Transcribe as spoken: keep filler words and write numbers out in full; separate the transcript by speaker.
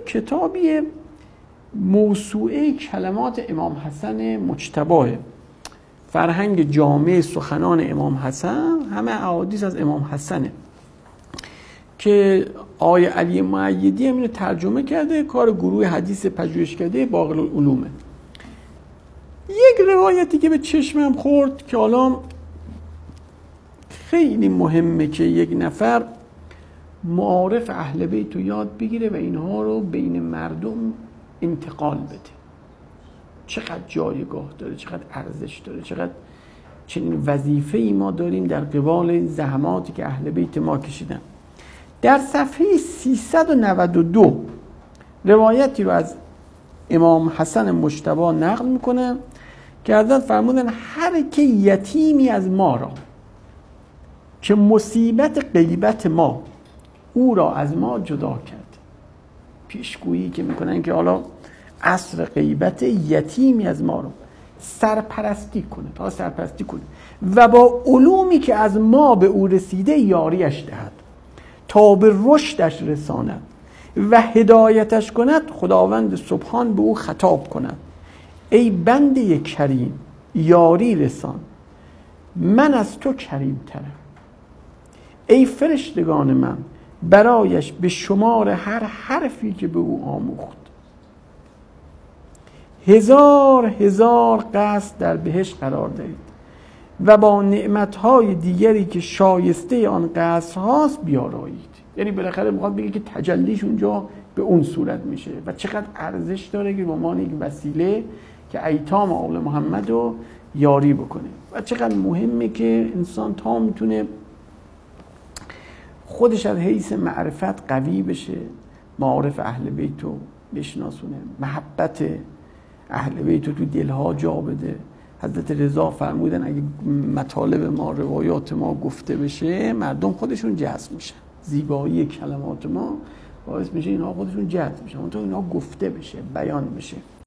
Speaker 1: کتابی موسوعه کلمات امام حسن مجتبی، فرهنگ جامع سخنان امام حسن، همه احادیث از امام حسنه که آقای علی مؤیدی اینو ترجمه کرده، کار گروه حدیث پژوهشکده باقر العلومه. یک روایتی که به چشمم خورد که حالا خیلی مهمه که یک نفر معارف اهل بیت رو یاد بگیره و اینها رو بین مردم انتقال بده. چقدر جایگاه داره، چقدر ارزش داره، چقدر چنین وظیفه‌ای ما داریم در قبال زحماتی که اهل بیت ما کشیدن. در صفحه سیصد و نود و دو روایتی رو از امام حسن مجتبی نقل میکنه که حضرت فرمودن هر که یتیمی از ما را که مصیبت غیبت ما او را از ما جدا کرد. پیشگویی که میکنن که حالا عصر غیبت یتیمی از ما رو سرپرستی کنه، تا سرپرستی کنه و با علومی که از ما به او رسیده یاریش دهد تا به رشدش رساند و هدایتش کند. خداوند سبحان به او خطاب کند ای بنده کریم یاری رسان، من از تو کریم ترم. ای فرشتگان من برایش به شمار هر حرفی که به او آموخت هزار هزار قصد در بهشت قرار دهید و با نعمتهای دیگری که شایسته آن قصر هاست بیارایید. یعنی بالاخره میخواد بگه که تجلیش اونجا به اون صورت میشه و چقدر ارزش داره که به عنوان یک وسیله که ایتام آل محمد رو یاری بکنه و چقدر مهمه که انسان تا میتونه خودش از حیث معرفت قوی بشه، معارف اهل بیت رو بشناسونه، محبت اهل بیت رو تو دلها جا بده. حضرت رضا فرمودن اگه مطالب ما، روایات ما گفته بشه مردم خودشون جذب میشن. زیبایی کلمات ما باعث میشه اینها خودشون جذب میشن، اون تو اینها گفته بشه، بیان بشه.